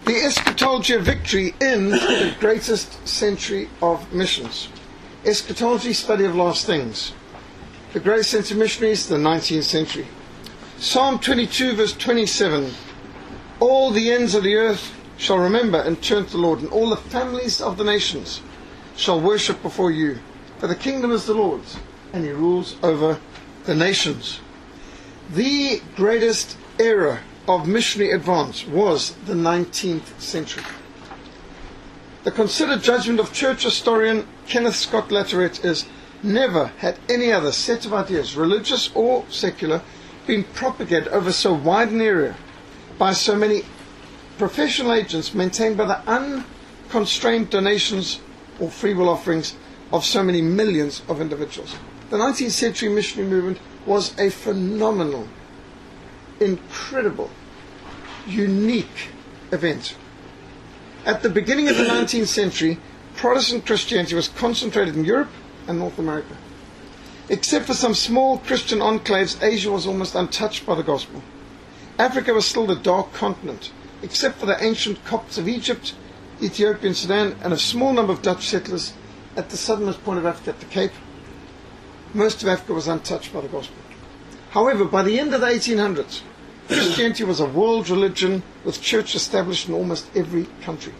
The eschatology of victory in the greatest century of missions. Eschatology, study of last things. The greatest century of missionaries, the 19th century. Psalm 22 verse 27. All the ends of the earth shall remember and turn to the Lord, and all the families of the nations shall worship before you. For the kingdom is the Lord's, and he rules over the nations. The greatest era of missionary advance was the 19th century. The considered judgment of church historian Kenneth Scott Latourette is, never had any other set of ideas, religious or secular, been propagated over so wide an area by so many professional agents, maintained by the unconstrained donations or free will offerings of so many millions of individuals. The 19th century missionary movement was a phenomenal, incredible, unique event. At the beginning of the 19th century, Protestant Christianity was concentrated in Europe and North America. Except for some small Christian enclaves, Asia was almost untouched by the gospel. Africa was still the dark continent, except for the ancient Copts of Egypt, Ethiopia and Sudan, and a small number of Dutch settlers at the southernmost point of Africa, at the Cape. Most of Africa was untouched by the gospel. However, by the end of the 1800s, Christianity was a world religion with church established in almost every country.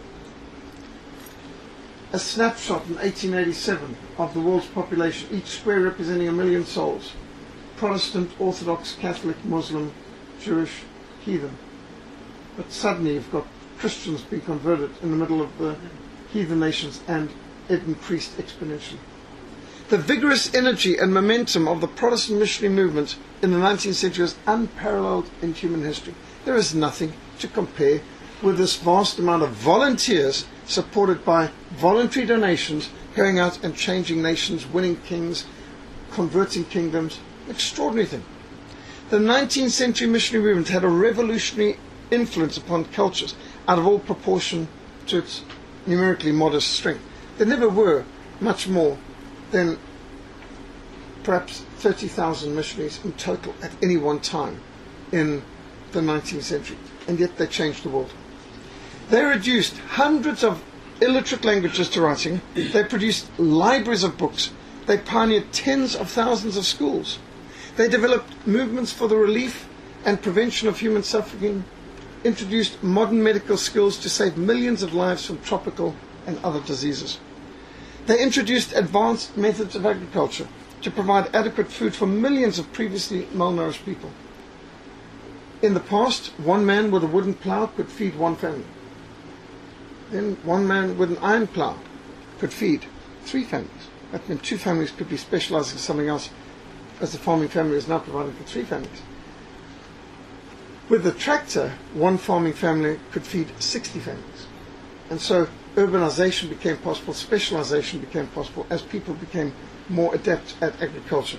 A snapshot in 1887 of the world's population, each square representing 1 million souls. Protestant, Orthodox, Catholic, Muslim, Jewish, heathen. But suddenly you've got Christians being converted in the middle of the heathen nations, and it increased exponentially. The vigorous energy and momentum of the Protestant missionary movement in the 19th century is unparalleled in human history. There is nothing to compare with this vast amount of volunteers supported by voluntary donations going out and changing nations, winning kings, converting kingdoms. Extraordinary thing. The 19th century missionary movement had a revolutionary influence upon cultures out of all proportion to its numerically modest strength. There never were much more than perhaps 30,000 missionaries in total at any one time in the 19th century, and yet they changed the world. They reduced hundreds of illiterate languages to writing. They produced libraries of books. They pioneered tens of thousands of schools. They developed movements for the relief and prevention of human suffering, introduced modern medical skills to save millions of lives from tropical and other diseases. They introduced advanced methods of agriculture to provide adequate food for millions of previously malnourished people. In the past, one man with a wooden plough could feed one family. Then one man with an iron plough could feed 3 families. That meant 2 families could be specializing in something else, as the farming family is now providing for 3 families. With the tractor, one farming family could feed 60 families. And so urbanization became possible, specialization became possible as people became more adept at agriculture.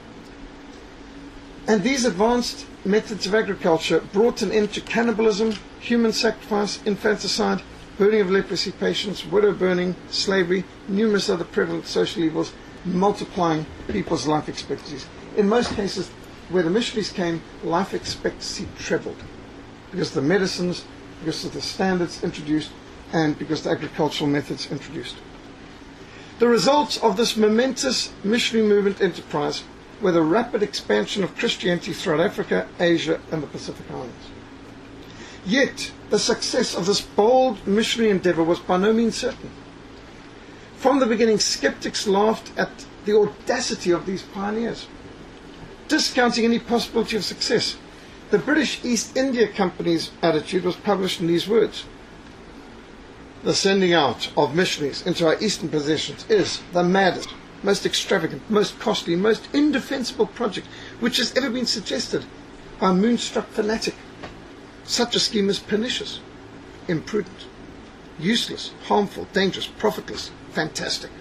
And these advanced methods of agriculture brought an end to cannibalism, human sacrifice, infanticide, burning of leprosy patients, widow burning, slavery, numerous other prevalent social evils, multiplying people's life expectancies. In most cases, where the missionaries came, life expectancy trebled because of the medicines, because of the standards introduced, and because the agricultural methods introduced. The results of this momentous missionary movement enterprise were the rapid expansion of Christianity throughout Africa, Asia, and the Pacific Islands. Yet, the success of this bold missionary endeavor was by no means certain. From the beginning, skeptics laughed at the audacity of these pioneers, discounting any possibility of success. The British East India Company's attitude was published in these words: "The sending out of missionaries into our eastern possessions is the maddest, most extravagant, most costly, most indefensible project which has ever been suggested by a moonstruck fanatic. Such a scheme is pernicious, imprudent, useless, harmful, dangerous, profitless, fantastic."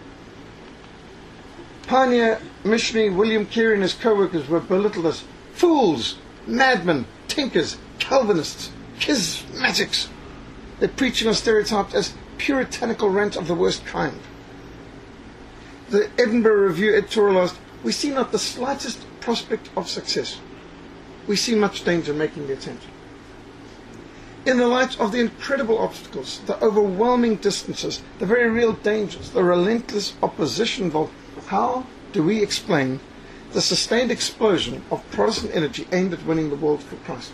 Pioneer missionary William Carey and his co-workers were belittled as fools, madmen, tinkers, Calvinists, schismatics. Their preaching was stereotyped as puritanical rant of the worst kind. The Edinburgh Review editorialized, "We see not the slightest prospect of success. We see much danger in making the attempt." In the light of the incredible obstacles, the overwhelming distances, the very real dangers, the relentless opposition involved, how do we explain the sustained explosion of Protestant energy aimed at winning the world for Christ?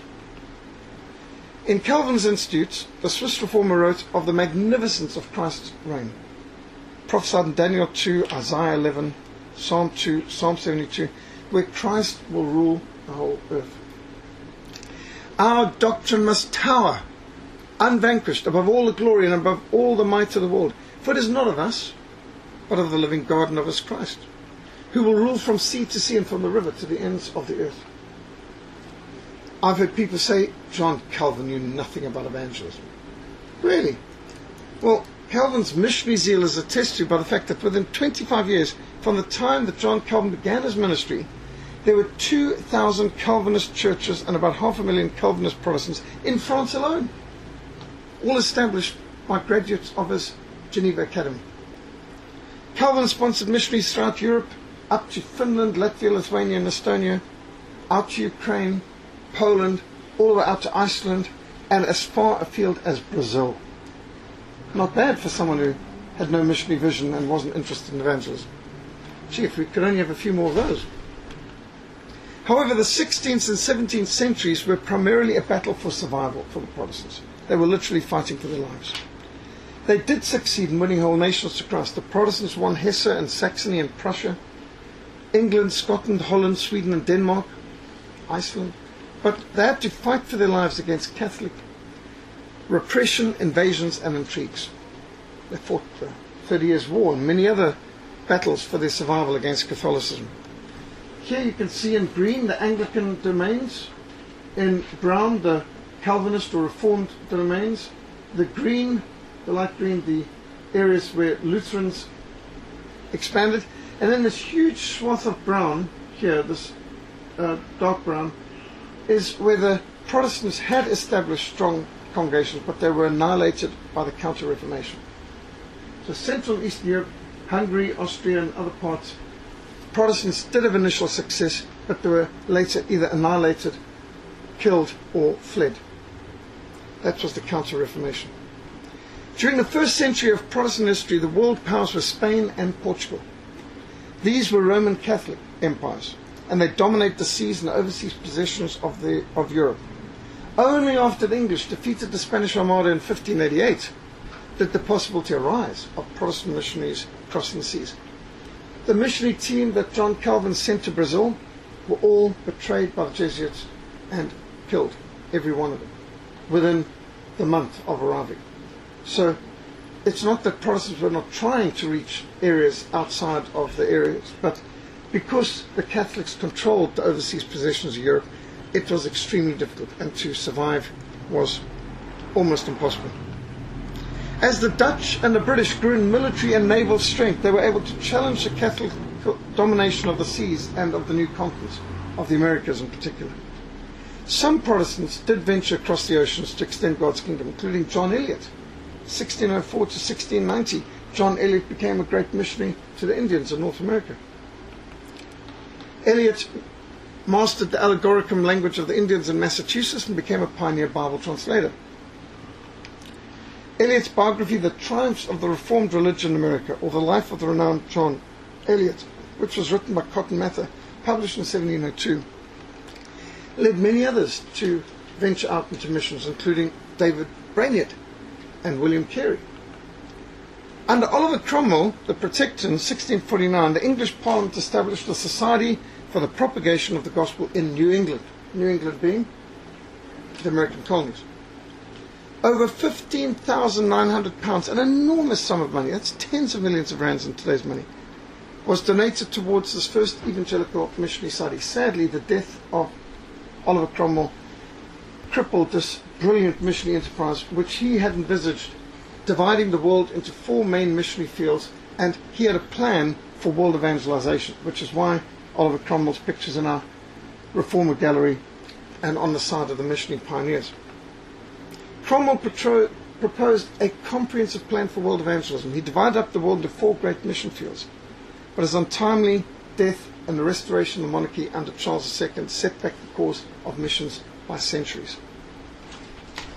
In Calvin's Institutes, the Swiss reformer wrote of the magnificence of Christ's reign, prophesied in Daniel 2, Isaiah 11, Psalm 2, Psalm 72, where Christ will rule the whole earth. Our doctrine must tower, unvanquished, above all the glory and above all the might of the world. For it is not of us, but of the living God and of his Christ, who will rule from sea to sea and from the river to the ends of the earth. I've heard people say, John Calvin knew nothing about evangelism. Really? Well, Calvin's missionary zeal is attested to by the fact that within 25 years from the time that John Calvin began his ministry, there were 2,000 Calvinist churches and about 500,000 Calvinist Protestants in France alone, all established by graduates of his Geneva Academy. Calvin sponsored missionaries throughout Europe, up to Finland, Latvia, Lithuania, and Estonia, out to Ukraine, Poland, all the way out to Iceland, and as far afield as Brazil. Not bad for someone who had no missionary vision and wasn't interested in evangelism. Gee, if we could only have a few more of those. However, the 16th and 17th centuries were primarily a battle for survival for the Protestants. They were literally fighting for their lives. They did succeed in winning whole nations to Christ. The Protestants won Hesse and Saxony and Prussia, England, Scotland, Holland, Sweden and Denmark, Iceland. But they had to fight for their lives against Catholic repression, invasions and intrigues. They fought the 30 Years' War and many other battles for their survival against Catholicism. Here you can see in green the Anglican domains, in brown the Calvinist or Reformed domains, the green, the light green, the areas where Lutherans expanded, and then this huge swath of brown here, this dark brown, is where the Protestants had established strong congregations, but they were annihilated by the Counter-Reformation. So Central and Eastern Europe, Hungary, Austria and other parts, Protestants did have initial success, but they were later either annihilated, killed or fled. That was the Counter-Reformation. During the first century of Protestant history, the world powers were Spain and Portugal. These were Roman Catholic empires, and they dominated the seas and overseas possessions of Europe. Only after the English defeated the Spanish Armada in 1588 did the possibility arise of Protestant missionaries crossing the seas. The missionary team that John Calvin sent to Brazil were all betrayed by the Jesuits and killed, every one of them, within the month of arriving. So it's not that Protestants were not trying to reach areas outside of the areas, but because the Catholics controlled the overseas possessions of Europe, it was extremely difficult, and to survive was almost impossible. As the Dutch and the British grew in military and naval strength, they were able to challenge the Catholic domination of the seas and of the new continents, of the Americas in particular. Some Protestants did venture across the oceans to extend God's kingdom, including John Eliot. 1604 to 1690, John Eliot became a great missionary to the Indians in North America. Eliot mastered the allegorical language of the Indians in Massachusetts and became a pioneer Bible translator. Eliot's biography, The Triumphs of the Reformed Religion in America, or The Life of the Renowned John Eliot, which was written by Cotton Mather, published in 1702, led many others to venture out into missions, including David Brainerd and William Carey. Under Oliver Cromwell, the Protector, in 1649, the English Parliament established a society for the propagation of the gospel in New England, New England being the American colonies. Over £15,900, an enormous sum of money, that's tens of millions of rands in today's money, was donated towards this first evangelical missionary society. Sadly, the death of Oliver Cromwell crippled this brilliant missionary enterprise, which he had envisaged dividing the world into 4 main missionary fields, and he had a plan for world evangelization, which is why Oliver Cromwell's pictures in our Reformer Gallery and on the side of the missionary pioneers. Cromwell proposed a comprehensive plan for world evangelism. He divided up the world into 4 great mission fields, but his untimely death and the restoration of the monarchy under Charles II set back the course of missions by centuries.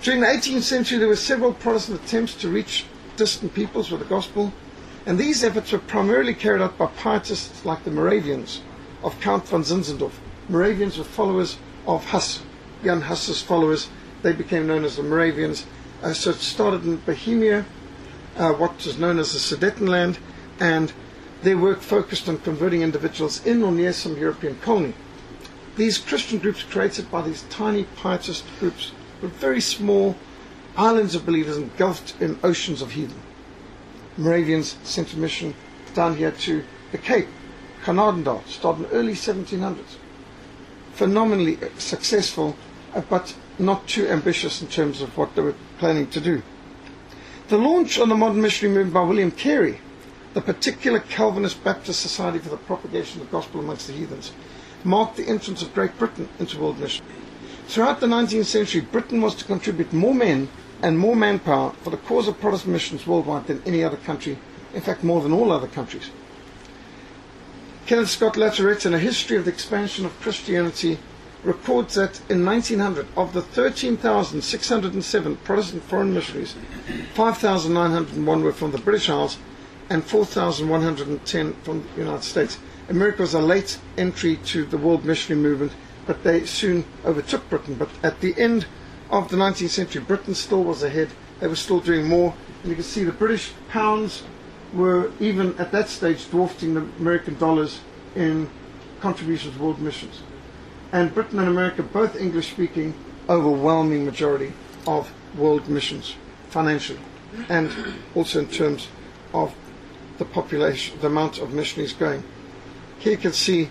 During the 18th century, there were several Protestant attempts to reach distant peoples with the gospel, and these efforts were primarily carried out by pietists like the Moravians of Count von Zinzendorf. Moravians were followers of Huss, Jan Hus's followers. They became known as the Moravians. So it started in Bohemia, what is known as the Sudetenland, and their work focused on converting individuals in or near some European colony. These Christian groups created by these tiny pietist groups were very small islands of believers engulfed in oceans of heathen. Moravians sent a mission down here to the Cape, Canadendal, started in the early 1700s. Phenomenally successful, but not too ambitious in terms of what they were planning to do. The launch of the modern missionary movement by William Carey, the particular Calvinist Baptist Society for the Propagation of the Gospel amongst the Heathens, marked the entrance of Great Britain into world mission. Throughout the 19th century, Britain was to contribute more men and more manpower for the cause of Protestant missions worldwide than any other country, in fact more than all other countries. Kenneth Scott Latourette, in A History of the Expansion of Christianity, records that in 1900, of the 13,607 Protestant foreign missionaries, 5,901 were from the British Isles and 4,110 from the United States. America was a late entry to the world missionary movement, but they soon overtook Britain. But at the end of the 19th century, Britain still was ahead. They were still doing more. And you can see the British pounds were, even at that stage, dwarfing the American dollars in contributions to world missions. And Britain and America, both English-speaking, overwhelming majority of world missions, financially, and also in terms of the population, the amount of missionaries going. Here you can see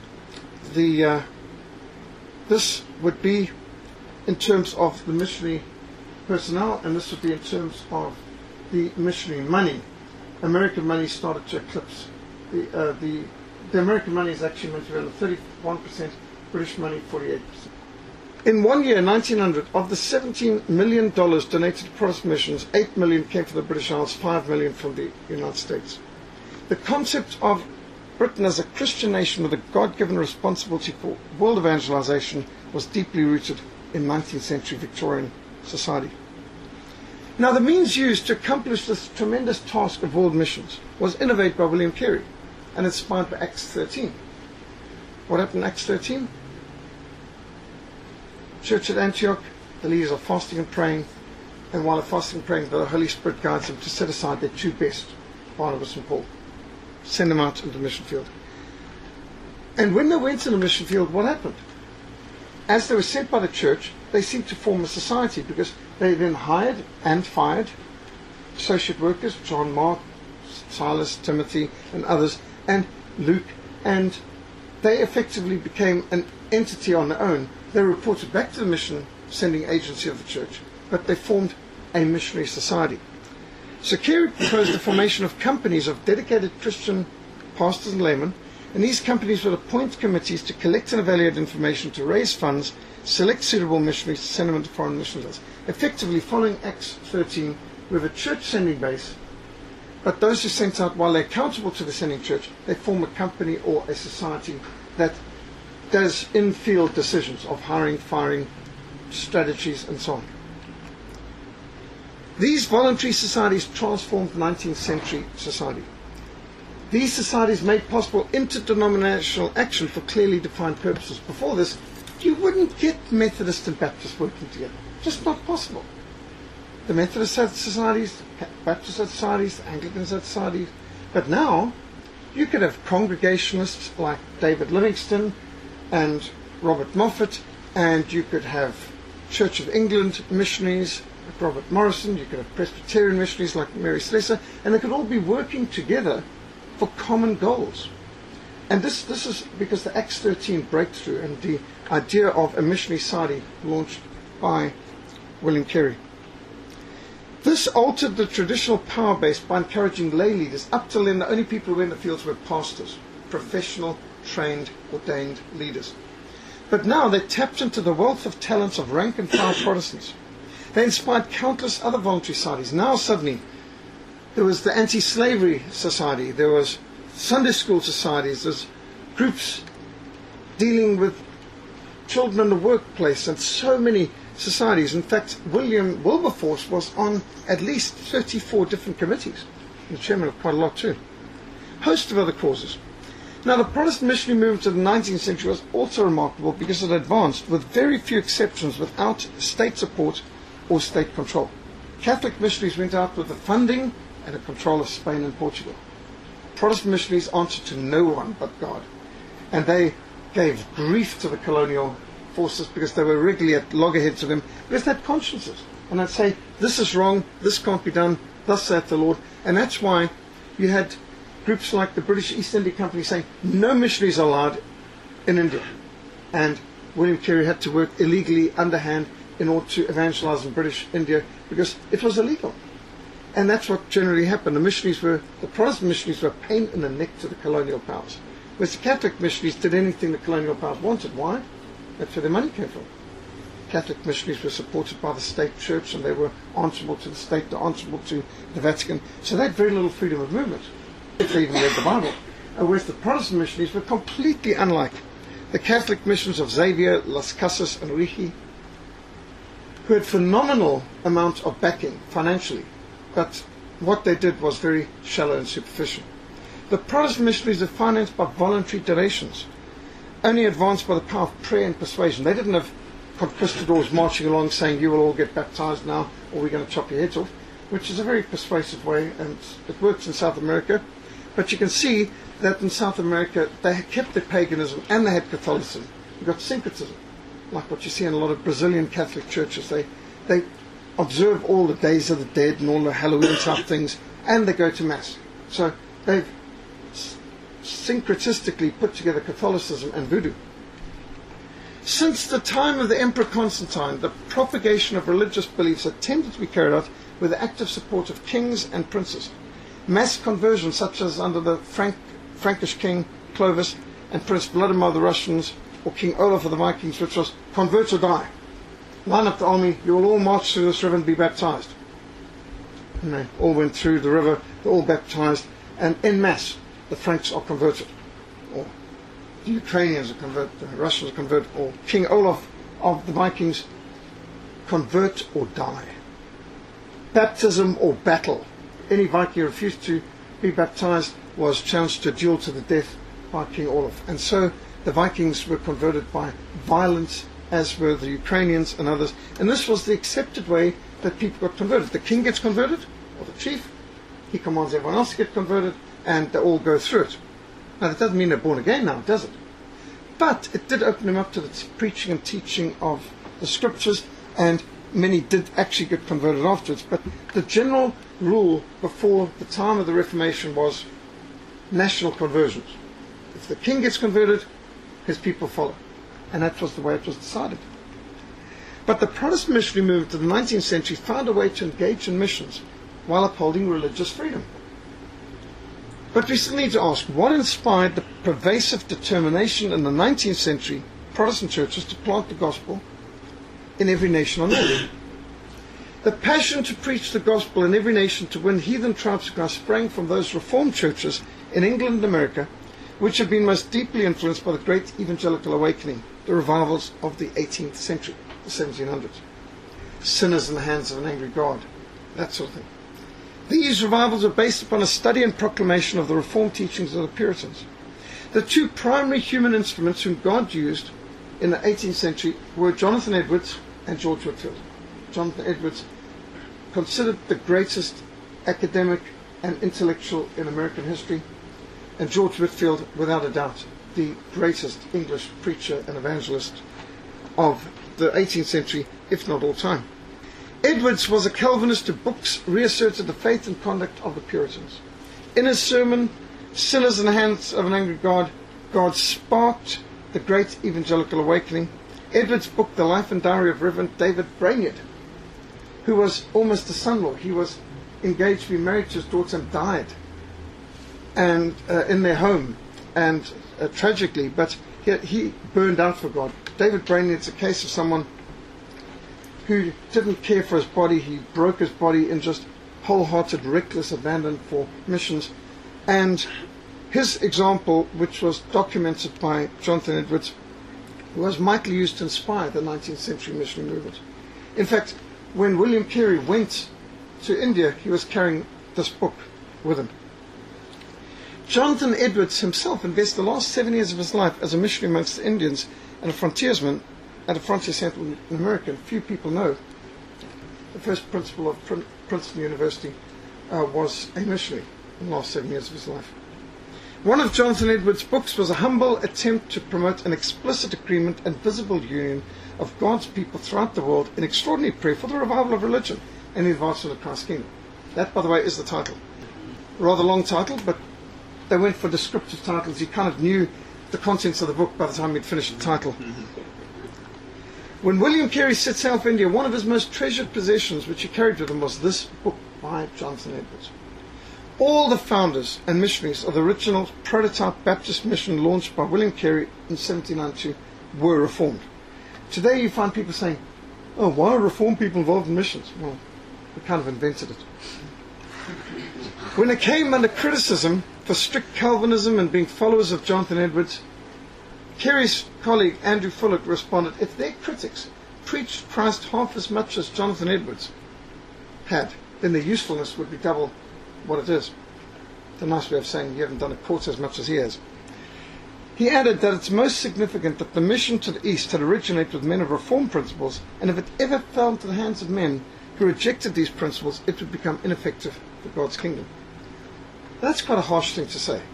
the this would be in terms of the missionary personnel, and this would be in terms of the missionary money. American money started to eclipse the American money is actually meant to be on the 31%, British money 48%. In 1 year, 1900, of the $17 million donated to Protestant missions, $8 million came from the British Isles, $5 million from the United States. The concept of Britain as a Christian nation with a God-given responsibility for world evangelization was deeply rooted in 19th century Victorian society. Now, the means used to accomplish this tremendous task of world missions was innovated by William Carey and inspired by Acts 13. What happened in Acts 13? Church at Antioch, the leaders are fasting and praying, and while they're fasting and praying, the Holy Spirit guides them to set aside their two best, Barnabas and Paul. Send them out into the mission field. And when they went to the mission field, what happened? As they were sent by the church, they seemed to form a society, because they then hired and fired associate workers, John, Mark, Silas, Timothy, and others, and Luke, and they effectively became an entity on their own. They reported back to the mission sending agency of the church, but they formed a missionary society. So Carey proposed the formation of companies of dedicated Christian pastors and laymen, and these companies would appoint committees to collect and evaluate information, to raise funds, select suitable missionaries to send them into foreign missions. Effectively, following Acts 13, we have a church sending base, but those who sent out, while they're accountable to the sending church, they form a company or a society that does in-field decisions of hiring, firing, strategies, and so on. These voluntary societies transformed 19th century society. These societies made possible interdenominational action for clearly defined purposes. Before this, you wouldn't get Methodist and Baptist working together. Just not possible. The Methodist had societies, Baptist had societies, Anglicans had societies. But now, you could have Congregationalists like David Livingstone and Robert Moffat, and you could have Church of England missionaries like Robert Morrison, you could have Presbyterian missionaries like Mary Slessor, and they could all be working together for common goals. And this is because the Acts 13 breakthrough and the idea of a missionary society launched by William Carey. This altered the traditional power base by encouraging lay leaders. Up till then, the only people who were in the fields were pastors, professional, trained, ordained leaders. But now they tapped into the wealth of talents of rank and file Protestants. They inspired countless other voluntary societies. Now suddenly, there was the anti-slavery society, there was Sunday school societies, there's groups dealing with children in the workplace, and so many societies. In fact, William Wilberforce was on at least 34 different committees. The chairman of quite a lot too. Host of other causes. Now, the Protestant missionary movement of the 19th century was also remarkable because it advanced, with very few exceptions, without state support or state control. Catholic missionaries went out with the funding and the control of Spain and Portugal. Protestant missionaries answered to no one but God. And they gave grief to the colonial forces because they were regularly at loggerheads with them, because they had consciences. And they'd say, this is wrong, this can't be done, thus saith the Lord. And that's why you had groups like the British East India Company saying no missionaries are allowed in India. And William Carey had to work illegally, underhand, in order to evangelize in British India because it was illegal. And that's what generally happened. The Protestant missionaries were a pain in the neck to the colonial powers. Whereas the Catholic missionaries did anything the colonial powers wanted. Why? That's where their money came from. Catholic missionaries were supported by the state church, and they were answerable to the state, they're answerable to the Vatican. So they had very little freedom of movement, if they even read the Bible. Whereas the Protestant missionaries were completely unlike the Catholic missions of Xavier, Las Casas, and Rigi, who had phenomenal amount of backing financially, but what they did was very shallow and superficial. The Protestant missionaries were financed by voluntary donations, only advanced by the power of prayer and persuasion. They didn't have conquistadors marching along saying, you will all get baptized now, or we're going to chop your heads off, which is a very persuasive way, and it works in South America. But you can see that in South America, they kept their paganism and they had Catholicism. You've got syncretism, like what you see in a lot of Brazilian Catholic churches. They observe all the Days of the Dead and all the Halloween type things, and they go to Mass. So they've syncretistically put together Catholicism and voodoo. Since the time of the Emperor Constantine, the propagation of religious beliefs had tended to be carried out with the active support of kings and princes. Mass conversions, such as under the Frankish king Clovis and Prince Vladimir of the Russians, or King Olaf of the Vikings, which was convert or die. Line up the army, you will all march through this river and be baptized. And they all went through the river, they're all baptized, and en masse, the Franks are converted. Or the Ukrainians are converted, the Russians are converted, or King Olaf of the Vikings, convert or die. Baptism or battle. Any Viking who refused to be baptized was challenged to a duel to the death by King Olaf. And so the Vikings were converted by violence, as were the Ukrainians and others. And this was the accepted way that people got converted. The king gets converted, or the chief, he commands everyone else to get converted, and they all go through it. Now that doesn't mean they're born again now, does it? But it did open them up to the preaching and teaching of the scriptures, and many did actually get converted afterwards. But the general rule before the time of the Reformation was national conversions. If the king gets converted, his people follow. And that was the way it was decided. But the Protestant missionary movement of the 19th century found a way to engage in missions while upholding religious freedom. But we still need to ask, what inspired the pervasive determination in the 19th century Protestant churches to plant the gospel in every nation on earth? The passion to preach the gospel in every nation to win heathen tribes to Christ sprang from those Reformed churches in England and America, which have been most deeply influenced by the great evangelical awakening, the revivals of the 18th century, the 1700s. Sinners in the hands of an angry God, that sort of thing. These revivals are based upon a study and proclamation of the Reformed teachings of the Puritans. The two primary human instruments whom God used in the 18th century were Jonathan Edwards and George Whitefield. Jonathan Edwards, considered the greatest academic and intellectual in American history, and George Whitefield, without a doubt, the greatest English preacher and evangelist of the 18th century, if not all time. Edwards was a Calvinist whose books reasserted the faith and conduct of the Puritans. In his sermon, Sinners in the Hands of an Angry God, God sparked the great evangelical awakening. Edwards' book, The Life and Diary of Reverend David Brainerd, who was almost a son-in-law. He was engaged to be married to his daughter and died and in their home, and tragically, but he burned out for God. David Brainerd's a case of someone who didn't care for his body. He broke his body in just wholehearted, reckless abandon for missions. And his example, which was documented by Jonathan Edwards, was mightily used to inspire the 19th century missionary movement. In fact, when William Carey went to India, he was carrying this book with him. Jonathan Edwards himself invested the last 7 years of his life as a missionary amongst the Indians and a frontiersman at a frontier settlement in America. Few people know the first principal of Princeton University was a missionary in the last 7 years of his life. One of Jonathan Edwards' books was a humble attempt to promote an explicit agreement and visible union of God's people throughout the world in extraordinary prayer for the revival of religion and the advancement of Christ's kingdom. That, by the way, is the title. Rather long title, but they went for descriptive titles. You kind of knew the contents of the book by the time you'd finished the title. When William Carey set sail for India, one of his most treasured possessions which he carried with him was this book by Jonathan Edwards. All the founders and missionaries of the original prototype Baptist mission launched by William Carey in 1792 were Reformed. Today you find people saying, oh, why are Reformed people involved in missions? Well, we kind of invented it. When it came under criticism for strict Calvinism and being followers of Jonathan Edwards, Carey's colleague Andrew Fuller responded, if their critics preached Christ half as much as Jonathan Edwards had, then their usefulness would be double what it is. It's a nice way of saying you haven't done a quarter as much as he has. He added that it's most significant that the mission to the East had originated with men of Reformed principles, and if it ever fell into the hands of men who rejected these principles, it would become ineffective for God's kingdom. That's quite a harsh thing to say.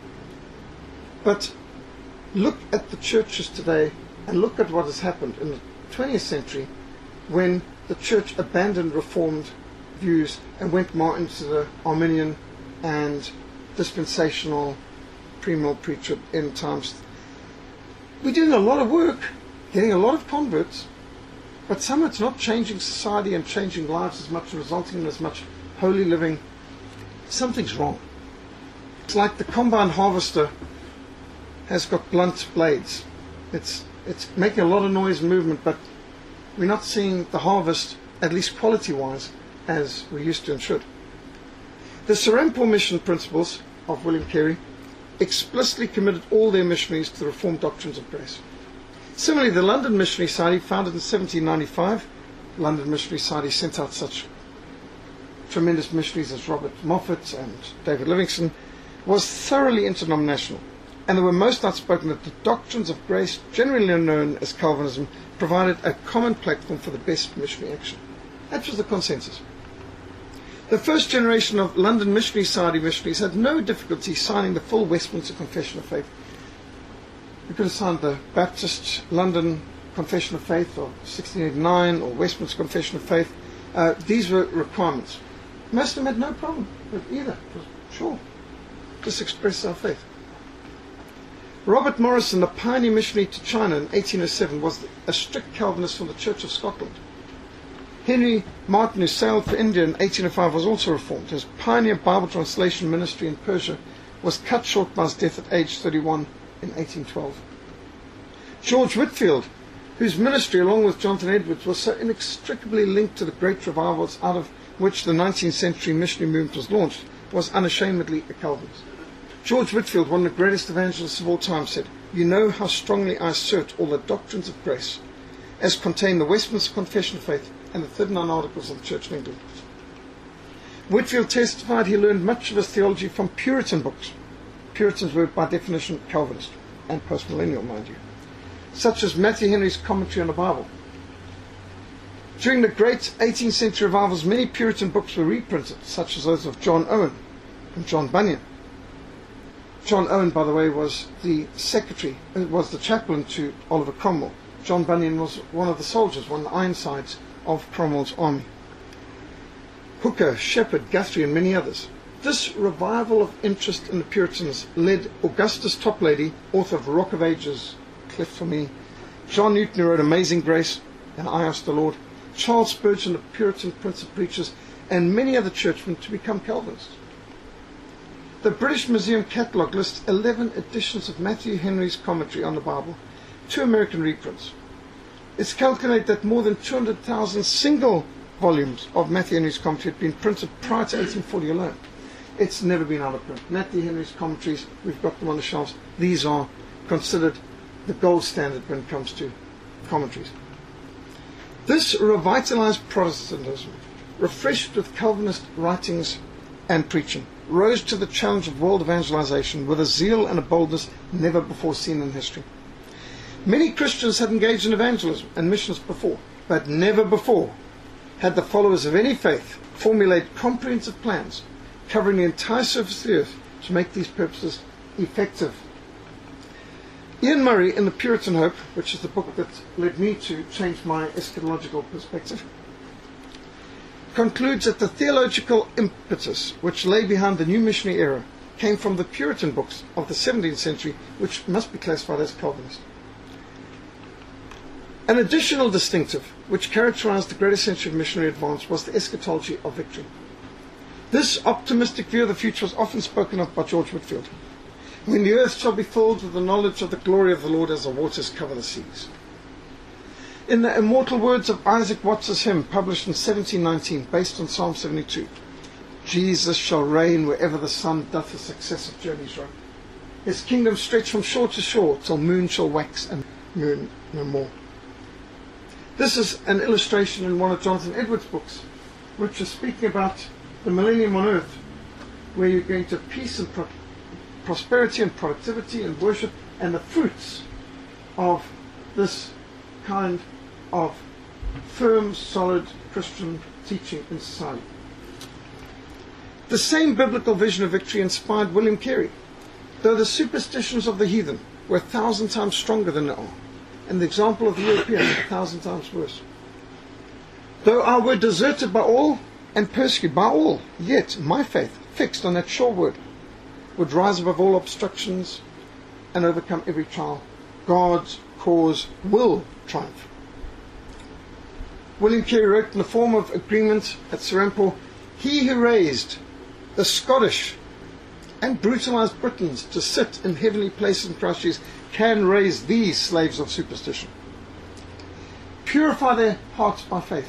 But look at the churches today and look at what has happened in the 20th century when the church abandoned Reformed views and went more into the Arminian and dispensational premill preacher end times. We're doing a lot of work, getting a lot of converts, but somehow it's not changing society and changing lives as much, resulting in as much holy living. Something's wrong. It's like the combine harvester has got blunt blades. It's making a lot of noise and movement, but we're not seeing the harvest, at least quality-wise, as we used to and should. The Serampore mission principles of William Carey explicitly committed all their missionaries to the Reformed doctrines of grace. Similarly, the London Missionary Society, founded in 1795, London Missionary Society sent out such tremendous missionaries as Robert Moffat and David Livingstone, was thoroughly interdenominational, and they were most outspoken that the doctrines of grace, generally known as Calvinism, provided a common platform for the best missionary action. That was the consensus. The first generation of London Missionary Society missionaries had no difficulty signing the full Westminster Confession of Faith. You could have signed the Baptist London Confession of Faith of 1689 or Westminster Confession of Faith. These were requirements. Most of them had no problem with either. It was, sure, just express our faith. Robert Morrison, the pioneer missionary to China in 1807, was a strict Calvinist from the Church of Scotland. Henry Martin, who sailed for India in 1805, was also Reformed. His pioneer Bible translation ministry in Persia was cut short by his death at age 31 in 1812. George Whitfield, whose ministry, along with Jonathan Edwards, was so inextricably linked to the great revivals out of which the 19th century missionary movement was launched, was unashamedly a Calvinist. George Whitfield, one of the greatest evangelists of all time, said, "You know how strongly I assert all the doctrines of grace, as contain the Westminster Confession of Faith and the 39 Articles of the Church of England." Whitfield testified he learned much of his theology from Puritan books. Puritans were by definition Calvinist, and post-millennial, mind you, such as Matthew Henry's Commentary on the Bible. During the great 18th century revivals, many Puritan books were reprinted, such as those of John Owen and John Bunyan. John Owen, by the way, was the chaplain to Oliver Cromwell. John Bunyan was one of the soldiers, one of the Ironsides of Cromwell's army. Hooker, Shepherd, Guthrie, and many others. This revival of interest in the Puritans led Augustus Toplady, author of Rock of Ages, Cleft for Me, John Newton, who wrote Amazing Grace, and I Asked the Lord, Charles Spurgeon, the Puritan Prince of Preachers, and many other churchmen to become Calvinists. The British Museum Catalogue lists 11 editions of Matthew Henry's Commentary on the Bible, 2 American reprints. It's calculated that more than 200,000 single volumes of Matthew Henry's Commentary had been printed prior to 1840 alone. It's never been out of print. Matthew Henry's Commentaries, we've got them on the shelves. These are considered the gold standard when it comes to commentaries. This revitalized Protestantism, refreshed with Calvinist writings and preaching, rose to the challenge of world evangelization with a zeal and a boldness never before seen in history. Many Christians had engaged in evangelism and missions before, but never before had the followers of any faith formulated comprehensive plans covering the entire surface of the earth to make these purposes effective. Ian Murray, in The Puritan Hope, which is the book that led me to change my eschatological perspective, concludes that the theological impetus which lay behind the new missionary era came from the Puritan books of the 17th century, which must be classified as Calvinist. An additional distinctive which characterized the greatest century of missionary advance was the eschatology of victory. This optimistic view of the future was often spoken of by George Whitefield. When the earth shall be filled with the knowledge of the glory of the Lord as the waters cover the seas. In the immortal words of Isaac Watts's hymn, published in 1719, based on Psalm 72, Jesus shall reign wherever the sun doth his successive journeys run. His kingdom stretch from shore to shore, till moon shall wax and moon no more. This is an illustration in one of Jonathan Edwards' books, which is speaking about the millennium on earth, where you're going to peace and prosperity and productivity and worship and the fruits of this kind of firm, solid Christian teaching in society. The same biblical vision of victory inspired William Carey, though the superstitions of the heathen were 1,000 times stronger than they are, and the example of the Europeans 1,000 times worse. Though I were deserted by all and persecuted by all, yet my faith, fixed on that sure word, would rise above all obstructions and overcome every trial. God's cause will triumph. William Carey wrote in the form of agreement at Serampore, he who raised the Scottish and brutalized Britons to sit in heavenly places in Christ Jesus can raise these slaves of superstition. Purify their hearts by faith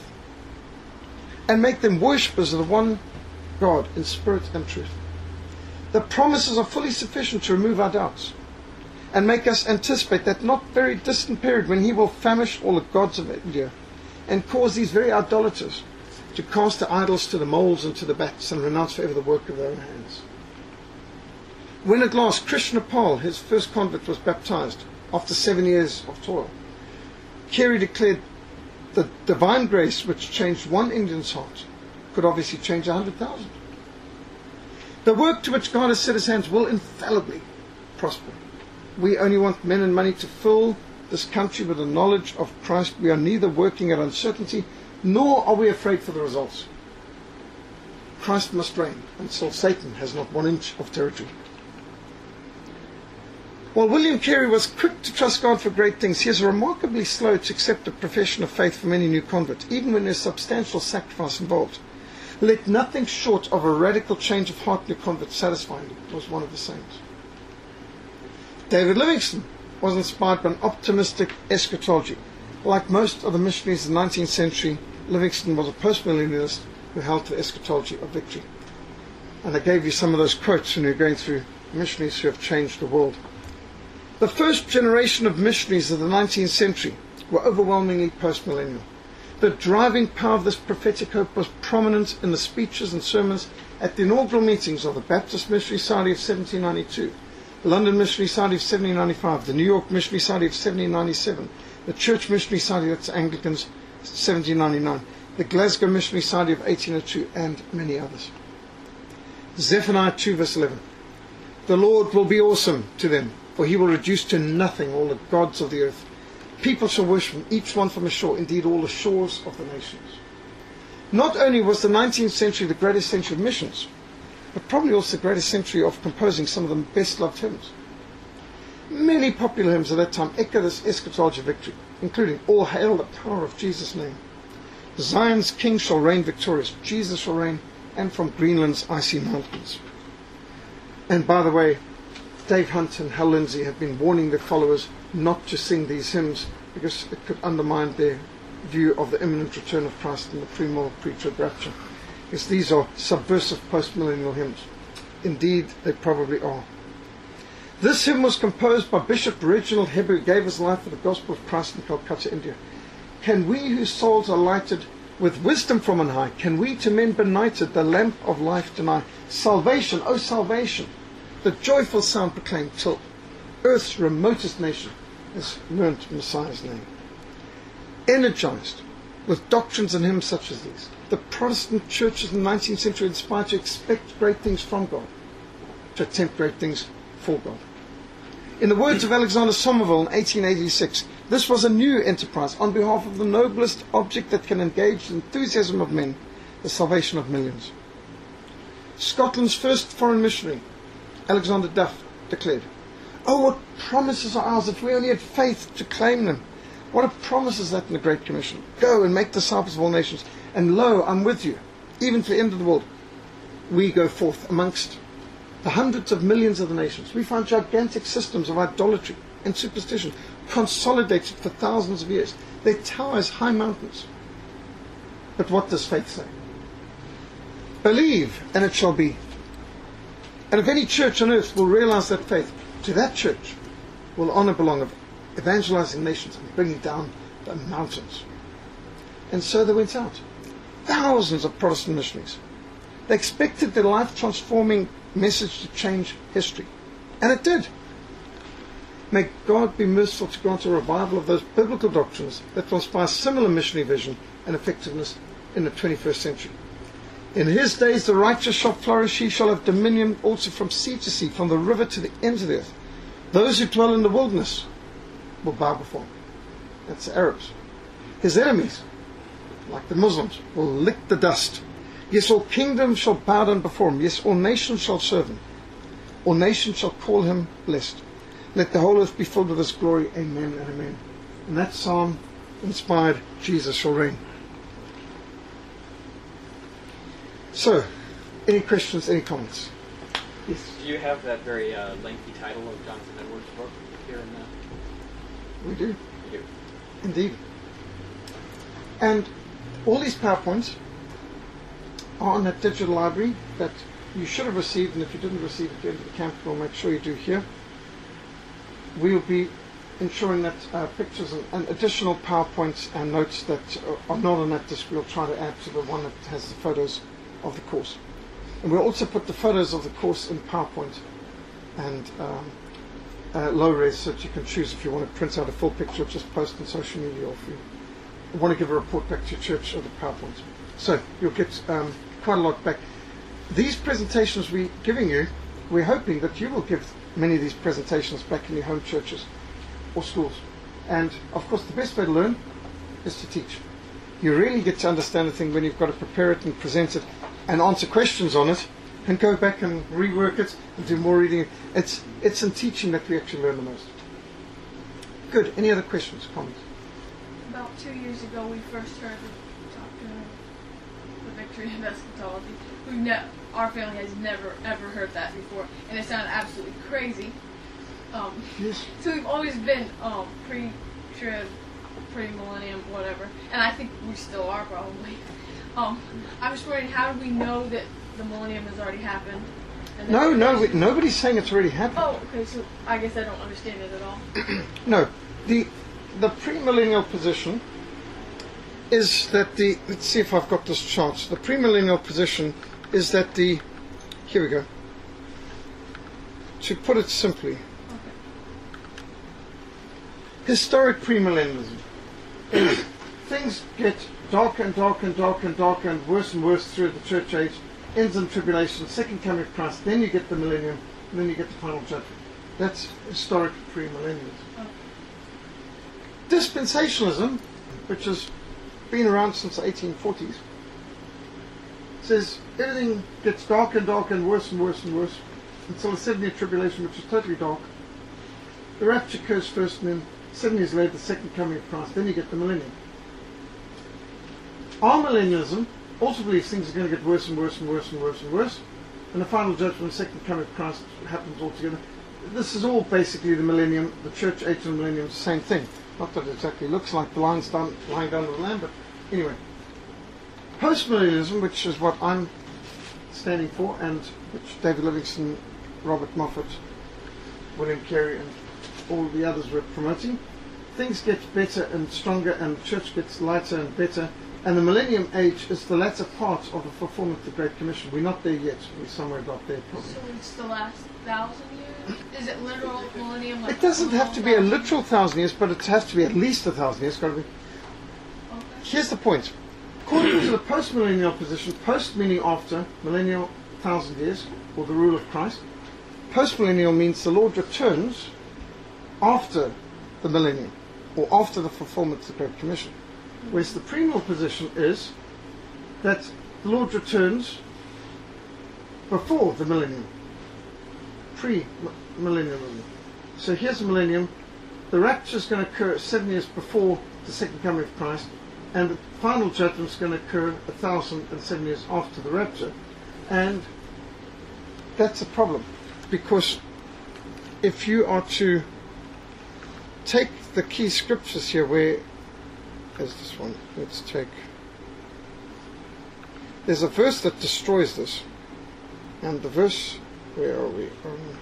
and make them worshippers of the one God in spirit and truth. The promises are fully sufficient to remove our doubts and make us anticipate that not very distant period when he will famish all the gods of India and cause these very idolaters to cast their idols to the moles and to the bats and renounce forever the work of their own hands. When at last Krishna Pal, his first convert, was baptized after 7 years of toil, Carey declared the divine grace which changed one Indian's heart could obviously change 100,000. The work to which God has set his hands will infallibly prosper. We only want men and money to fill this country with the knowledge of Christ. We are neither working at uncertainty, nor are we afraid for the results. Christ must reign until Satan has not 1 inch of territory. While William Carey was quick to trust God for great things, he is remarkably slow to accept a profession of faith from any new convert, even when there's substantial sacrifice involved. Let nothing short of a radical change of heart in a convert satisfy him, was one of the sayings. David Livingstone was inspired by an optimistic eschatology. Like most of the missionaries of the 19th century, Livingstone was a postmillennialist who held to the eschatology of victory. And I gave you some of those quotes when we were going through missionaries who have changed the world. The first generation of missionaries of the 19th century were overwhelmingly postmillennial. The driving power of this prophetic hope was prominent in the speeches and sermons at the inaugural meetings of the Baptist Missionary Society of 1792, the London Missionary Society of 1795, the New York Missionary Society of 1797, the Church Missionary Society, that's Anglicans, 1799, the Glasgow Missionary Society of 1802, and many others. Zephaniah 2 verse 11. The Lord will be awesome to them, for he will reduce to nothing all the gods of the earth. People shall worship him, each one from a shore, indeed all the shores of the nations. Not only was the 19th century the greatest century of missions, but probably also the greatest century of composing some of the best loved hymns. Many popular hymns of that time echo this eschatology of victory, including All Hail the Power of Jesus' Name, Zion's King shall reign victorious, Jesus shall reign, and From Greenland's Icy Mountains. And by the way, Dave Hunt and Hal Lindsey have been warning their followers not to sing these hymns because it could undermine their view of the imminent return of Christ and the premillennial pre-trib rapture. Because these are subversive post-millennial hymns. Indeed, they probably are. This hymn was composed by Bishop Reginald Hebber, who gave his life for the gospel of Christ in Calcutta, India. Can we whose souls are lighted with wisdom from on high, can we to men benighted the lamp of life deny? Salvation, oh salvation, the joyful sound proclaimed till earth's remotest nation has learnt Messiah's name. Energized with doctrines and hymns such as these, the Protestant churches in the 19th century inspired to expect great things from God, to attempt great things for God. In the words of Alexander Somerville in 1886, this was a new enterprise on behalf of the noblest object that can engage the enthusiasm of men, the salvation of millions. Scotland's first foreign missionary, Alexander Duff, declared, "Oh, what promises are ours if we only had faith to claim them. What a promise is that in the Great Commission. Go and make disciples of all nations, and lo, I'm with you, even to the end of the world." We go forth amongst the hundreds of millions of the nations. We find gigantic systems of idolatry and superstition consolidated for thousands of years. They tower as high mountains. But what does faith say? Believe, and it shall be. And if any church on earth will realize that faith, to that church will honor belong of evangelizing nations and bringing down the mountains. And so they went out. Thousands of Protestant missionaries. They expected their life-transforming message to change history. And it did. May God be merciful to grant a revival of those biblical doctrines that will inspire similar missionary vision and effectiveness in the 21st century. In his days the righteous shall flourish, he shall have dominion also from sea to sea, from the river to the ends of the earth. Those who dwell in the wilderness will bow before him. That's the Arabs. His enemies, like the Muslims, will lick the dust. Yes, all kingdoms shall bow down before him. Yes, all nations shall serve him. All nations shall call him blessed. Let the whole earth be filled with his glory. Amen and amen. And that psalm inspired Jesus shall reign. So, any questions, any comments? Yes. Do you have that very lengthy title of Jonathan Edwards' book here in the... We do. You do. Indeed. And all these PowerPoints are on that digital library that you should have received, and if you didn't receive it at the end of the camp, we'll make sure you do here. We will be ensuring that pictures and additional PowerPoints and notes that are not on that disc, we'll try to add to the one that has the photos of the course. And we'll also put the photos of the course in PowerPoint and low res, so that you can choose if you want to print out a full picture or just post on social media, or if you want to give a report back to your church of the PowerPoint. So you'll get quite a lot back. These presentations we're giving you, we're hoping that you will give many of these presentations back in your home churches or schools. And of course the best way to learn is to teach. You really get to understand the thing when you've got to prepare it and present it and answer questions on it and go back and rework it and do more reading. It's in teaching that we actually learn the most. Good. Any other questions, comments? About 2 years ago, we first heard the doctrine of the victory of eschatology. Our family has never ever heard that before, and it sounded absolutely crazy. Yes. So we've always been pre-trib, pre-millennium, whatever, and I think we still are probably. I'm just wondering, how do we know that the millennium has already happened? No, nobody's saying it's already happened. Oh, okay, so I guess I don't understand it at all. No, the premillennial position is that let's see if I've got this chart. The premillennial position is that here we go. To put it simply, Okay. historic premillennialism is things get darker and darker and darker and darker and worse through the church age, ends in tribulation, second coming of Christ, then you get the millennium, and then you get the final judgment. That's historic premillennialism. Okay. Dispensationalism, which has been around since the 1840s, says everything gets darker and darker and worse until the 7-year tribulation, which is totally dark. The rapture occurs first, and then 7 years later, the second coming of Christ. Then you get the millennium. Our millennialism also believes things are going to get worse and worse, and the final judgment, the second coming of Christ, happens altogether. This is all basically the millennium, the church age and the millennium, the same thing. Not that it exactly looks like the lying down with the lamb, but anyway. Postmillennialism, which is what I'm standing for, and which David Livingstone, Robert Moffat, William Carey, and all the others were promoting, things get better and stronger, and the church gets lighter and better. And the millennium age is the latter part of the fulfillment of the Great Commission. We're not there yet. We're somewhere about there probably. So it's the last 1,000 years? Is it literal millennium? Like It doesn't have to be a literal 1,000 years, but it has to be at least 1,000 years. Got to be. Okay. Here's the point. According to the post-millennial position, post meaning after, millennial 1,000 years, or the rule of Christ. Post-millennial means the Lord returns after the millennium, or after the fulfillment of the Great Commission. Whereas the premillennial position is that the Lord returns before the millennium, pre-millennium. So here's the millennium. The rapture is going to occur 7 years before the second coming of Christ, and the final judgment is going to occur 1,007 years after the rapture. And that's a problem, because if you are to take the key scriptures here, where is this one? Let's take. There's a verse that destroys this, and the verse, where are we?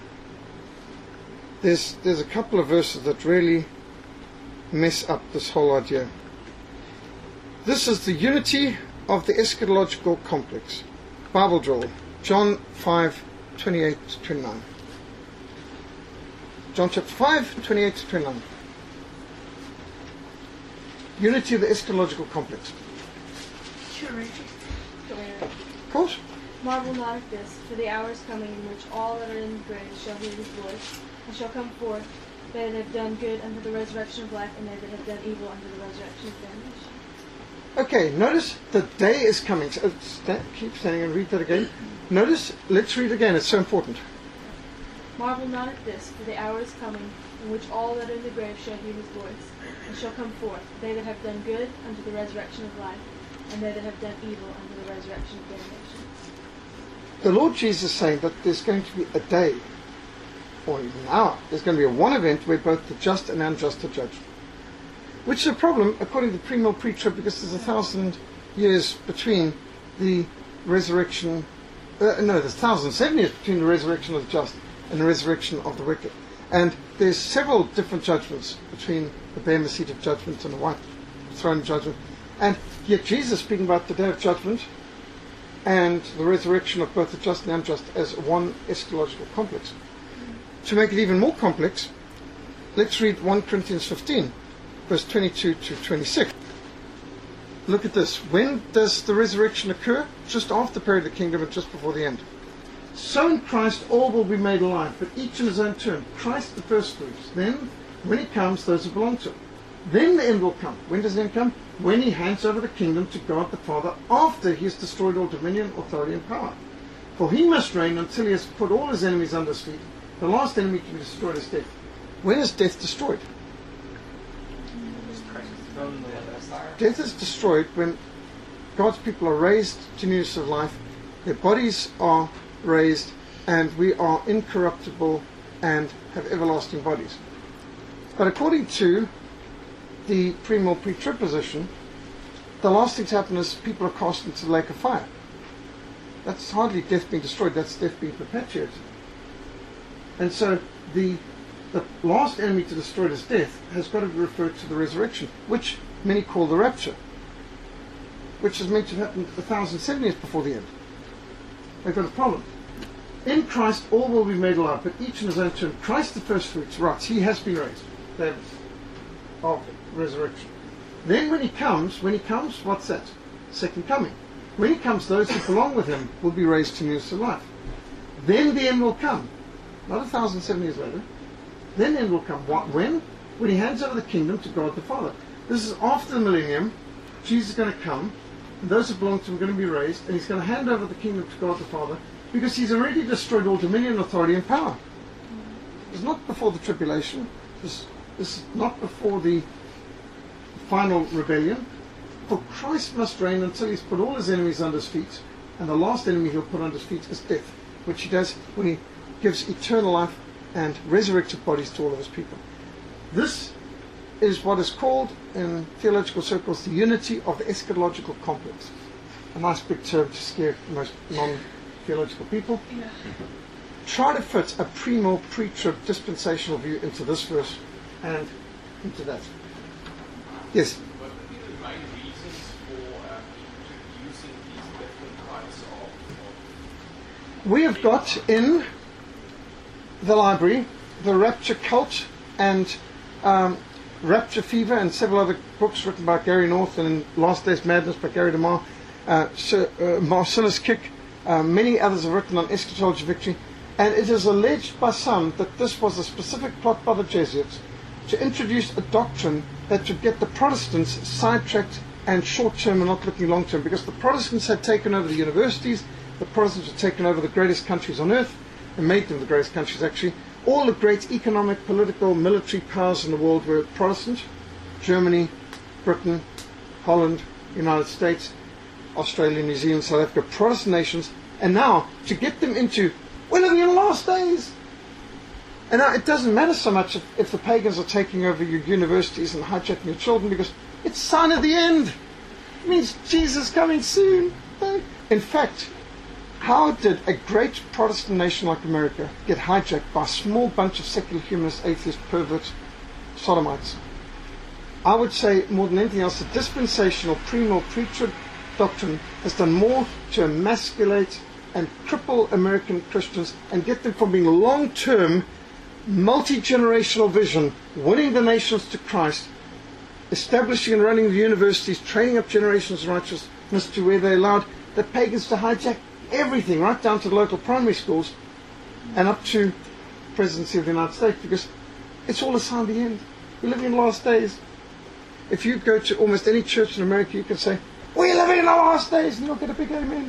There's a couple of verses that really mess up this whole idea. This is the unity of the eschatological complex. Bible drill, John 5:28-29. John chapter 5:28-29. Unity of the eschatological complex. Sure, Rachel. Of course. Marvel not at this, for the hour is coming in which all that are in the grave shall hear his voice, and shall come forth, they that have done good unto the resurrection of life, and they that have done evil unto the resurrection of damnation. Okay, notice the day is coming. So keep standing and read that again. Notice, let's read again, it's so important. Marvel not at this, for the hour is coming, in which all that are in the grave shall hear his voice, and shall come forth, they that have done good unto the resurrection of life, and they that have done evil unto the resurrection of damnation. The Lord Jesus is saying that there's going to be a day, or even an hour, there's going to be one event where both the just and unjust are judged. Which is a problem, according to the premillennial pre-trib, because there's 1,000 years between the resurrection, there's 1,007 years between the resurrection of the just and the resurrection of the wicked. And there's several different judgments between the Bema seat of judgment and the white throne of judgment. And yet Jesus speaking about the day of judgment and the resurrection of both the just and the unjust as one eschatological complex. To make it even more complex, let's read 1 Corinthians 15, verse 22-26. Look at this. When does the resurrection occur? Just after the period of the kingdom and just before the end. So in Christ all will be made alive, but each in his own turn. Christ the first fruits. Then, when he comes, those who belong to him. Then the end will come. When does the end come? When he hands over the kingdom to God the Father, after he has destroyed all dominion, authority, and power. For he must reign until he has put all his enemies under his feet. The last enemy to be destroyed is death. When is death destroyed? Death is destroyed when God's people are raised to newness of life, their bodies are raised, and we are incorruptible and have everlasting bodies. But according to the premillennial pre-trib position, the last thing to happen is people are cast into the lake of fire. That's hardly death being destroyed, that's death being perpetuated. And so the last enemy to destroy is death has got to be referred to the resurrection, which many call the rapture, which is meant to happen 1,007 years before the end. They've got a problem. In Christ all will be made alive, but each in his own turn. Christ the first fruits, right, he has been raised. That of resurrection. Then when he comes, what's that? Second coming. When he comes, those who belong with him will be raised to newness of life. Then the end will come. Not 1,007 years later. Then the end will come. What? When? When he hands over the kingdom to God the Father. This is after the millennium. Jesus is going to come, and those who belong to him are going to be raised, and he's going to hand over the kingdom to God the Father, because he's already destroyed all dominion, authority, and power. It's not before the tribulation. This is not before the final rebellion. For Christ must reign until he's put all his enemies under his feet, and the last enemy he'll put under his feet is death, which he does when he gives eternal life and resurrected bodies to all of his people. This is what is called in theological circles the unity of the eschatological complex. A nice big term to scare most non-theological people. Yeah. Try to fit a premillennial pre-trib dispensational view into this verse and into that. Yes. What would be the main reasons for introducing these different types of We have got in the library the Rapture Cult and Rapture Fever and several other books written by Gary North, and in Last Days Madness by Gary DeMar, Marcellus Kick, many others have written on eschatology victory, and it is alleged by some that this was a specific plot by the Jesuits to introduce a doctrine that would get the Protestants sidetracked and short-term and not looking long-term, because the Protestants had taken over the universities, the Protestants had taken over the greatest countries on earth, and made them the greatest countries actually. All the great economic, political, military powers in the world were Protestant. Germany, Britain, Holland, United States, Australia, New Zealand, South Africa, Protestant nations. And now, to get them into, we're living in the last days. And now it doesn't matter so much if the pagans are taking over your universities and hijacking your children, because it's a sign of the end. It means Jesus coming soon. In fact, how did a great Protestant nation like America get hijacked by a small bunch of secular humanist, atheist, perverts, sodomites? I would say, more than anything else, the dispensational, premill, pre-trib doctrine has done more to emasculate and cripple American Christians and get them from being long-term, multi-generational vision, winning the nations to Christ, establishing and running the universities, training up generations of righteousness, to where they allowed the pagans to hijack everything, right down to the local primary schools and up to the presidency of the United States, because it's all a sign of the end. We're living in the last days. If you go to almost any church in America, you can say, we're living in the last days, and you'll get a big amen.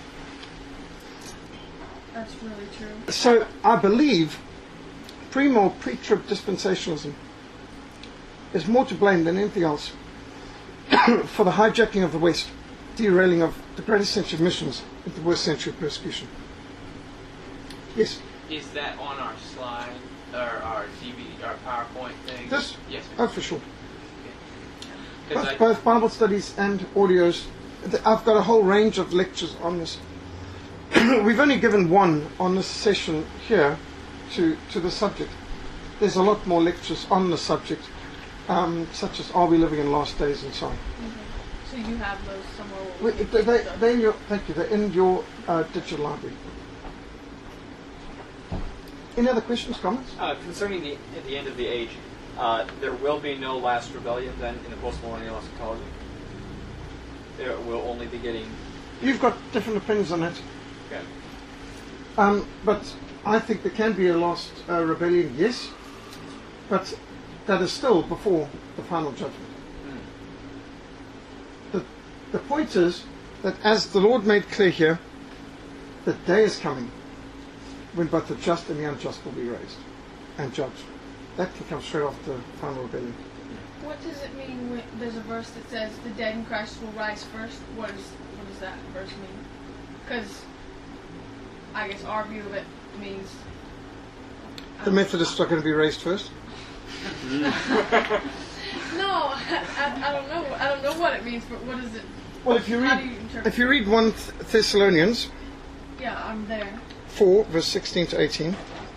That's really true. So I believe premill, pre-trib dispensationalism is more to blame than anything else for the hijacking of the West, derailing of the greatest century of missions into the worst century of persecution. Yes? Is that on our slide, or our DVD, our PowerPoint thing? This? Yes. Oh, for sure. Because Both Bible studies and audios. I've got a whole range of lectures on this. We've only given one on this session here to the subject. There's a lot more lectures on the subject, such as Are We Living in Last Days and so on. So you have those somewhere? They're in your, thank you, they're in your digital library. Any other questions, comments? concerning the end of the age, there will be no last rebellion then in the post-millennial eschatology? There will only be getting... You've got different opinions on that. Okay. But I think there can be a last rebellion, yes, but that is still before the final judgment. The point is that, as the Lord made clear here, the day is coming when both the just and the unjust will be raised and judged. That can come straight after the final rebellion. What does it mean when there's a verse that says the dead in Christ will rise first? What does that verse mean? Because I guess our view of it means The Methodists are going to be raised first. no, I don't know. I don't know what it means, but what is it? Well, if you How do read you interpret if you read 1 Thessalonians Yeah, I'm there. 4, verse 16 to 18,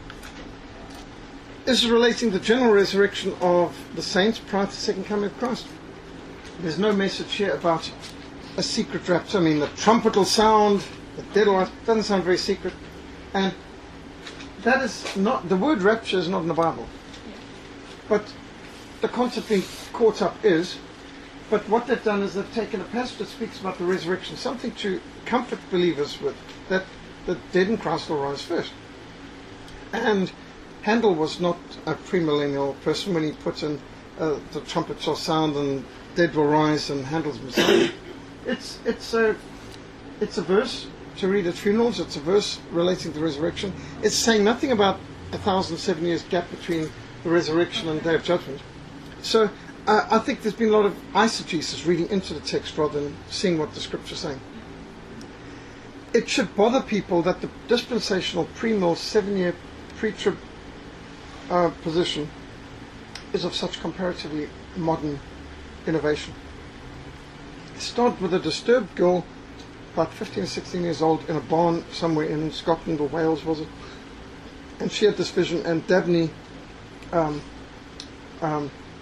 is relating the general resurrection of the saints prior to the second coming of Christ. There's no message here about a secret rapture. I mean, the trumpet will sound, the dead will rise. It doesn't sound very secret. And that is not, the word rapture is not in the Bible. But the concept being caught up is, but what they've done is they've taken a passage that speaks about the resurrection, something to comfort believers with, that the dead in Christ will rise first. And Handel was not a premillennial person when he put in the trumpet shall sound and dead will rise and Handel's Messiah. It's a verse to read at funerals. It's a verse relating to the resurrection. It's saying nothing about 1,007 years gap between the resurrection and the day of judgment. So I think there's been a lot of eisegesis, reading into the text rather than seeing what the scripture's saying. It should bother people that the dispensational premill 7-year pre-trib position is of such comparatively modern innovation. It started with a disturbed girl about 15 or 16 years old in a barn somewhere in Scotland or Wales, was it? And she had this vision, and Dabney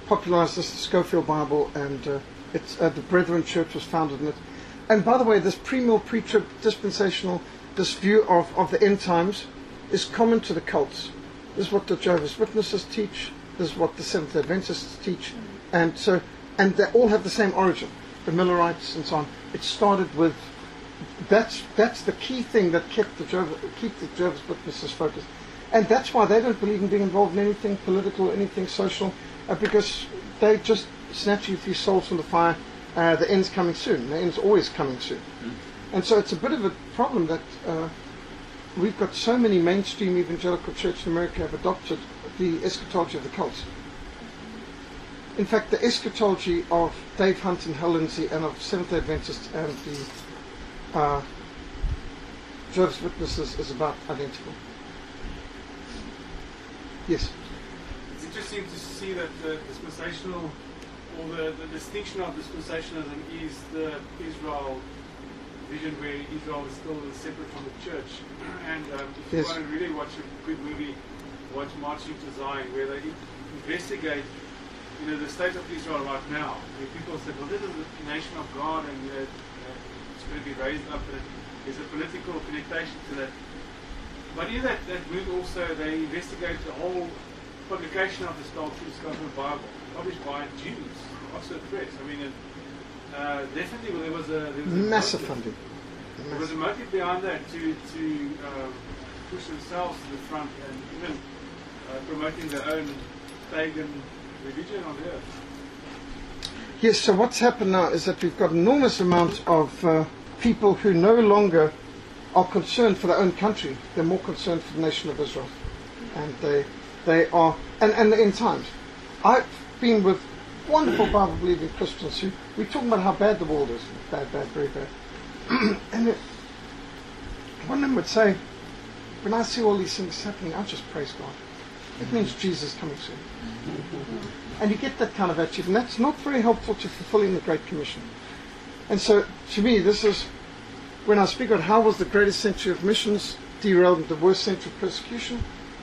popularized this, the Schofield Bible, and it's the Brethren Church was founded in it. And by the way, this premill, pre-trib, dispensational, this view of the end times is common to the cults. This is what the Jehovah's Witnesses teach. This is what the Seventh Adventists teach, and they all have the same origin. The Millerites and so on. It started with that's the key thing that kept the Jehovah's Witnesses focused, and that's why they don't believe in being involved in anything political, anything social, because they just snatch you a few souls from the fire. The end's coming soon. The end's always coming soon, and so it's a bit of a problem that we've got so many mainstream evangelical church in America have adopted the eschatology of the cults. In fact, the eschatology of Dave Hunt and Hal Lindsey and of Seventh-day Adventists and the Jehovah's Witnesses is about identical. Yes? It's interesting to see that the dispensational, or the distinction of dispensationalism is the Israel vision where Israel is still separate from the church. And if you want to really watch a good movie, watch Marching to Zion, where they investigate the state of Israel right now. Where people say, well, this is the nation of God, and it's going to be raised up, and there's a political connotation to that. But in that movie also, they investigate the whole publication of the Schofield Bible, published by Jews, Oxford Press. I mean, definitely there was a massive funding. There was a motive behind that to push themselves to the front and even promoting their own pagan religion on the earth. Yes, so what's happened now is that we've got an enormous amount of people who no longer are concerned for their own country. They're more concerned for the nation of Israel. And they are, and the end times. I've been with wonderful Bible-believing Christians who, we're talking about how bad the world is. Bad, very bad. And one of them would say, when I see all these things happening, I just praise God. It means Jesus is coming soon. And you get that kind of attitude, and that's not very helpful to fulfilling the Great Commission. And so, to me, this is, when I speak about how was the greatest century of missions derailed into the worst century of persecution,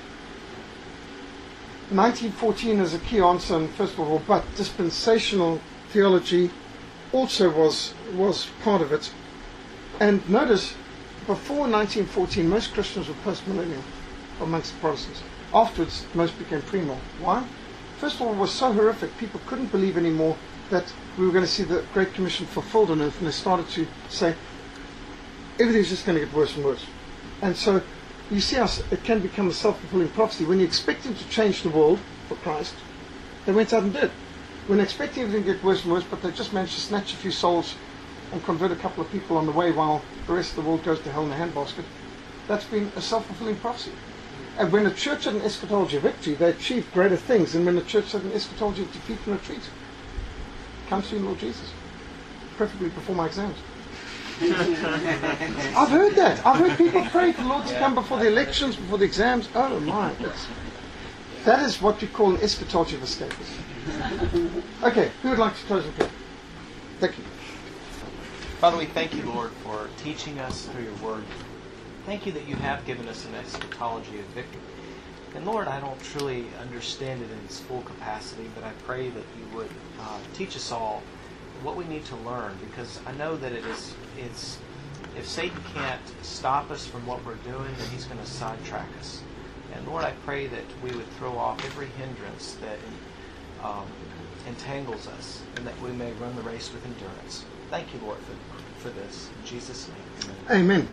1914 is a key answer in First World War, but dispensational theology also was part of it. And notice, before 1914, most Christians were post-millennial amongst the Protestants. Afterwards, most became premill. Why? First of all, it was so horrific, people couldn't believe anymore that we were going to see the Great Commission fulfilled on earth, and they started to say, everything's just going to get worse and worse. And so, you see how it can become a self-fulfilling prophecy. When you're expecting to change the world for Christ, they went out and did. When they're expecting everything to get worse and worse, but they just managed to snatch a few souls and convert a couple of people on the way while the rest of the world goes to hell in a handbasket, that's been a self-fulfilling prophecy. And when the church had an eschatology of victory, they achieved greater things than when the church had an eschatology of defeat and retreat. Come soon, Lord Jesus. Preferably before my exams. I've heard that. I've heard people pray for the Lord to come before the elections, before the exams. Oh my. That is what you call an eschatology of escapism. Okay, who would like to close in prayer? Thank you. Father, we thank you, Lord, for teaching us through your word. Thank you that you have given us an eschatology of victory. And Lord, I don't truly understand it in its full capacity, but I pray that you would teach us all what we need to learn, because I know that it's if Satan can't stop us from what we're doing, then he's going to sidetrack us. And Lord, I pray that we would throw off every hindrance that entangles us, and that we may run the race with endurance. Thank you, Lord, for this. In Jesus' name, amen. Amen.